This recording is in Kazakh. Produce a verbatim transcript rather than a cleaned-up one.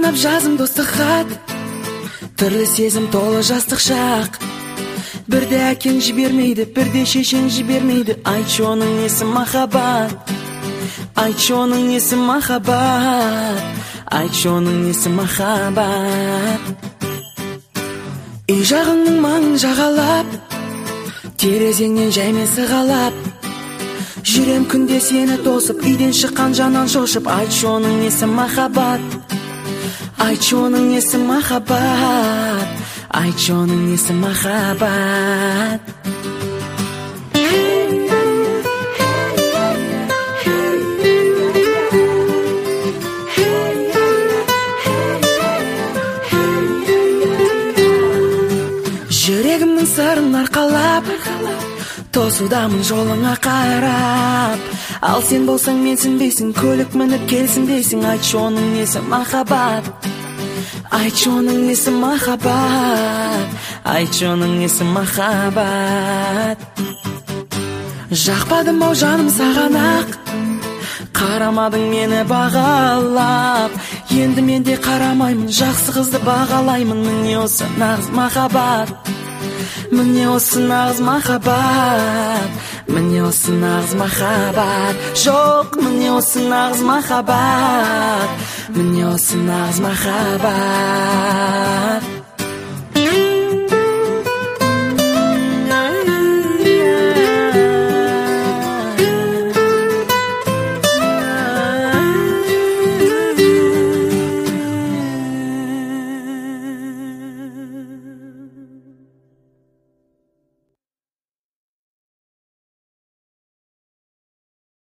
арнап жазым достық хат, түрлі сезім толы жастық шақ. Бірде әкең жібермейді, бірде шешең жібермейді. Айтшы оның несі махаббат, айтшы оның несі махаббат, айтшы оның несі махаббат. Үй жағыңның маңын жағалап, терезеңнен жаймен сығалап, жүрем күнде сені тосып, үйден шыққан жаннан шошып. Айтшы оның несі махаббат, айтшы оның несі махаббат, айтшы оның несі махаббат. Жүрегімнің сырын арқалап, тосудамын жолыңа қарап. Ал сен болсаң менсінбейсің, көлік мініп келсін дейсің. Айтшы оның несі махаббат, айтшы оның несі махаббат, айтшы оның несі махаббат. Жақпадым ау жаным саған ақ, қарамадың мені бағалап. Енді мен де қарамаймын, жақсы қызды бағалаймын. Міне осы нағыз махаббат, міне осы нағыз махаббат, міне осы нағыз махаббат. Жоқ, міне осы нағыз махаббат, міне осы нағыз махаббат.